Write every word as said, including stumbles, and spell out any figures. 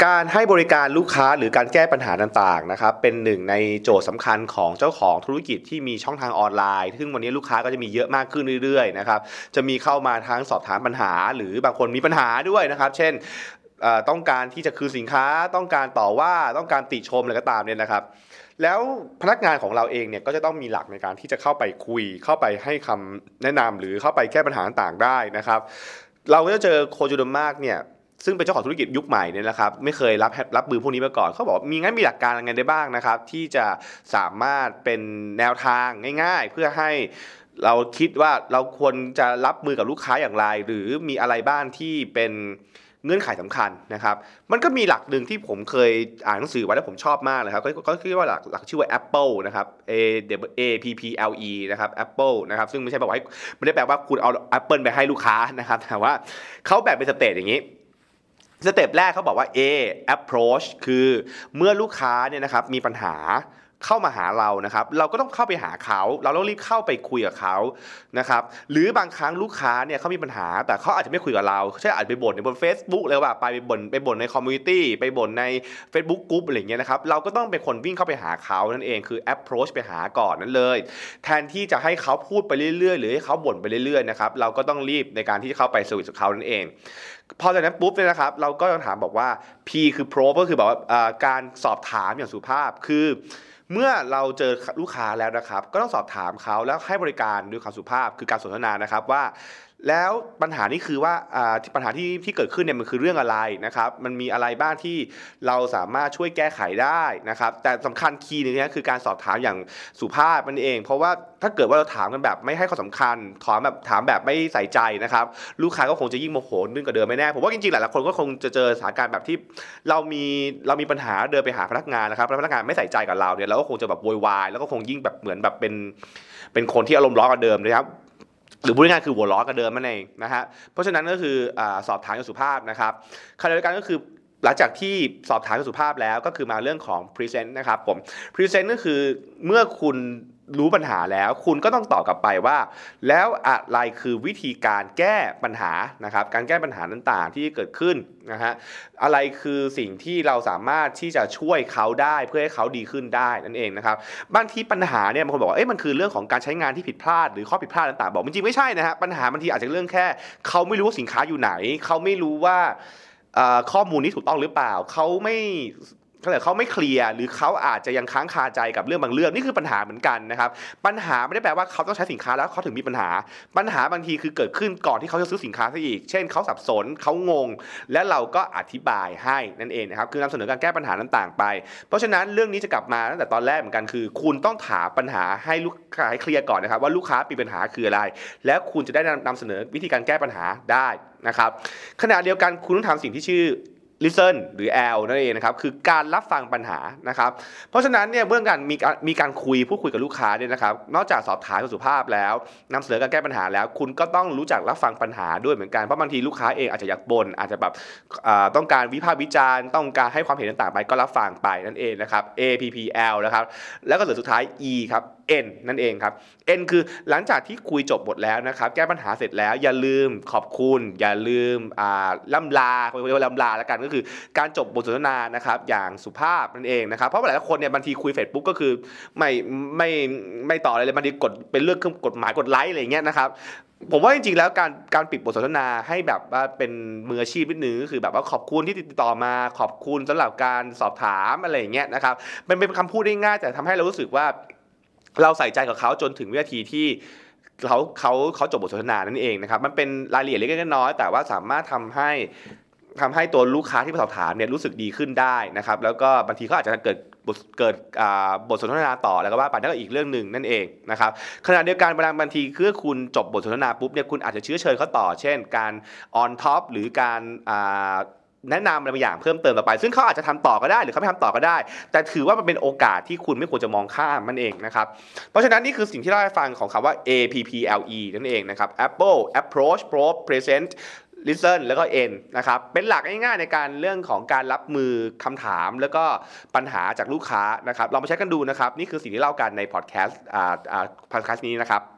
การให้บริการลูกค้าหรือการแก้ปัญหาต่างๆนะครับเป็นหนึ่งในโจทย์สำคัญของเจ้าของธุรกิจที่มีช่องทางออนไลน์ซึ่งวันนี้ลูกค้าก็จะมีเยอะมากขึ้นเรื่อยๆนะครับจะมีเข้ามาทั้งสอบถามปัญหาหรือบางคนมีปัญหาด้วยนะครับเช่นต้องการที่จะคืนสินค้าต้องการต่อว่าต้องการติชมอะไรก็ตามเนี่ยนะครับแล้วพนักงานของเราเองเนี่ยก็จะต้องมีหลักในการที่จะเข้าไปคุยเข้าไปให้คำแนะนำหรือเข้าไปแก้ปัญหาต่างๆได้นะครับเราก็จะเจอโคชจำนวนมากเนี่ยซึ่งเป็นเจ้าของธุรกิจยุคใหม่เนี่ยนะครับไม่เคยรับรับมือพวกนี้มาก่อนเขาบอกมีงั้นมีหลักการยังไงได้บ้างนะครับที่จะสามารถเป็นแนวทางง่ายๆเพื่อให้เราคิดว่าเราควรจะรับมือกับลูกค้าอย่างไรหรือมีอะไรบ้างที่เป็นเงื่อนไขสำคัญนะครับมันก็มีหลักหนึ่งที่ผมเคยอ่านหนังสือไว้แล้วผมชอบมากเลยครับก็คิดว่าหลักหลักชื่อว่า Apple นะครับ A A P P L E นะครับ Apple นะครับซึ่งไม่ใช่แปลว่าไม่ได้แปลว่าคุณเอา Apple ไปให้ลูกค้านะครับแต่ว่าเขาแบ่งเป็นสเตจอย่างนี้สเต็ปแรกเขาบอกว่า A approach คือเมื่อลูกค้าเนี่ยนะครับมีปัญหาเข้ามาหาเรานะครับเราก็ต้องเข้าไปหาเขาเราต้องรีบเข้าไปคุยกับเขานะครับหรือบางครั้งลูกค้าเนี่ยเขามีปัญหาแต่เขาอาจจะไม่คุยกับเราเช่นอาจไปบ่นในบน Facebook เลยว่าไปบ่นไปบ่นในคอมมูนิตี้ไปบ่นใน Facebook Group อะไรอย่างเงี้ยนะครับเราก็ต้องเป็นคนวิ่งเข้าไปหาเขานั่นเองคือ approach ไปหาก่อนนั่นเลยแทนที่จะให้เขาพูดไปเรื่อยๆหรือให้เขาบ่นไปเรื่อยๆนะครับเราก็ต้องรีบในการที่จะเข้าไปสวิตช์กับเขานั่นเองพอจากนั้นปุ๊บเนี่ยนะครับเราก็ต้องถามบอกว่า P คือ probe ก็คือแบบว่าการสอบถามอย่างสุภาพคือเมื่อเราเจอลูกค้าแล้วนะครับก็ต้องสอบถามเขาแล้วให้บริการด้วยความสุภาพคือการสนทนานะครับว่าแล้วปัญหานี้คือว่าปัญหาที่ที่เกิดขึ้นเนี่ยมันคือเรื่องอะไรนะครับมันมีอะไรบ้างที่เราสามารถช่วยแก้ไขได้นะครับแต่สำคัญคีย์นึงนะคือการสอบถามอย่างสุภาพมันเองเพราะว่าถ้าเกิดว่าเราถามกันแบบไม่ให้ความสำคัญถามแบบถามแบบไม่ใส่ใจนะครับลูกค้าก็คงจะยิ่งโมโหนึ่งกว่าเดิมไม่แน่ผมว่าจริงๆหลายๆคนก็คงจะเจอสถานการณ์แบบที่เรามีเรามีปัญหาเดินไปหาพนักงานนะครับแล้วพนักงานไม่ใส่ใจกับเราเนี่ยเราก็คงจะแบบโวยวายแล้วก็คงยิ่งแบบเหมือนแบบเป็นเป็นคนที่อารมณ์ร้อนกว่าเดิมนะครับหรือพูดง่ายๆคือหัวร้อนกันเดิมนั่นเองนะฮะเพราะฉะนั้นก็คืออ่าสอบถามอย่างสุภาพนะครับขณะเดียวกันก็คือหลังจากที่สอบถามอย่างสุภาพแล้วก็คือมาเรื่องของ present นะครับผม present ก็คือเมื่อคุณรู้ปัญหาแล้วคุณก็ต้องตอบกลับไปว่าแล้วอะไรคือวิธีการแก้ปัญหานะครับการแก้ปัญหาต่างๆที่เกิดขึ้นนะฮะอะไรคือสิ่งที่เราสามารถที่จะช่วยเขาได้เพื่อให้เขาดีขึ้นได้นั่นเองนะครับบางทีปัญหาเนี่ยบางคนบอกว่าเอ๊ะมันคือเรื่องของการใช้งานที่ผิดพลาดหรือข้อผิดพลาดต่างๆบอกจริงๆไม่ใช่นะฮะปัญหาบางทีอาจจะเรื่องแค่เขาไม่รู้ว่าสินค้าอยู่ไหนเขาไม่รู้ว่าข้อมูลนี้ถูกต้องหรือเปล่าเขาไม่เขาไม่เคลียร์หรือเขาอาจจะยังค้างคาใจกับเรื่องบางเรื่องนี่คือปัญหาเหมือนกันนะครับปัญหาไม่ได้แปลว่าเขาต้องใช้สินค้าแล้วเขาถึงมีปัญหาปัญหาบางทีคือเกิดขึ้นก่อนที่เขาจะซื้อสินค้าซะอีกเช่นเขาสับสนเขางงและเราก็อธิบายให้นั่นเองนะครับคือนำเสนอการแก้ปัญหาต่างๆไปเพราะฉะนั้นเรื่องนี้จะกลับมาตั้งแต่ตอนแรกเหมือนกันคือคุณต้องถามปัญหาให้ลูกค้าให้เคลียร์ก่อนนะครับว่าลูกค้ามีปัญหาคืออะไรและคุณจะได้นำเสนอวิธีการแก้ปัญหาได้นะครับขณะเดียวกันคุณต้องทำสิ่งที่ชื่อlisten หรือ L นั่นเองนะครับคือการรับฟังปัญหานะครับเพราะฉะนั้นเนี่ยเมื่อการมีการมีการคุยพูดคุยกับลูกค้าเนี่ยนะครับนอกจากสอบถามสุภาพแล้วนำเสนอการแก้ปัญหาแล้วคุณก็ต้องรู้จักรับฟังปัญหาด้วยเหมือนกันเพราะบางทีลูกค้าเองอาจจะอยากบ่นอาจจะแบบต้องการวิพากษ์วิจารณ์ต้องการให้ความเห็นต่างๆไปก็รับฟังไปนั่นเองนะครับ A P P L นะครับแล้วก็เหลือสุดท้าย E ครับ N นั่นเองครับ N คือหลังจากที่คุยจบหมดแล้วนะครับแก้ปัญหาเสร็จแล้วอย่าลืมขอบคุณอย่าลืมอ่าล่ำลาเรียกว่าล่ำลาแล้วกันก็คือการจบบทสนทนานะครับอย่างสุภาพนั่นเองนะครับเพราะหลายคนเนี่ยบางทีคุย Facebook ก็คือไม่ไม่ไม่ต่ออะไรเลยบางทีกดเป็นเรื่องกฎหมายกดไลค์อะไรอย่างเงี้ยนะครับผมว่าจริงๆแล้วการการปิดบทสนทนาให้แบบว่าเป็นมืออาชีพนิดนึงก็คือแบบว่าขอบคุณที่ติดต่อมาขอบคุณสำหรับการสอบถามอะไรอย่างเงี้ยนะครับมันเป็นคำพูดได้ง่ายแต่ทำให้เรารู้สึกว่าเราใส่ใจกับเขาจนถึงวินาทีที่เขาเขาเขาจบบทสนทนานั่นเองนะครับมันเป็นรายละเอียดเล็กๆน้อยๆแต่ว่าสามารถทำให้ทำให้ตัวลูกค้าที่มาสอบถามเนี่ยรู้สึกดีขึ้นได้นะครับแล้วก็บางทีเขาอาจจะเกิดบทเกิดบทสนทนาต่อแล้วก็ว่าไปนั่นก็อีกเรื่องหนึ่งนั่นเองนะครับขณะเดียวกันบางทีคือคุณจบบทสนทนาปุ๊บเนี่ยคุณอาจจะเชื้อเชิญเขาต่อเช่นการออนท็อปหรือการแนะนำอะไรบางอย่างเพิ่มเติมต่อไปซึ่งเขาอาจจะทำต่อก็ได้หรือเขาไม่ทำต่อก็ได้แต่ถือว่ามันเป็นโอกาสที่คุณไม่ควรจะมองข้ามมันเองนะครับเพราะฉะนั้นนี่คือสิ่งที่เราได้ฟังของคำว่า A P P L E นั่นเองนะครับ Apple Approach Probe Present listen แล้วก็ N นะครับเป็นหลักง่ายๆในการเรื่องของการรับมือคำถามแล้วก็ปัญหาจากลูกค้านะครับลองมาใช้กันดูนะครับนี่คือสิ่งที่เล่ากันในพอดแคสต์อ่าอ่าพอดแคสต์นี้นะครับ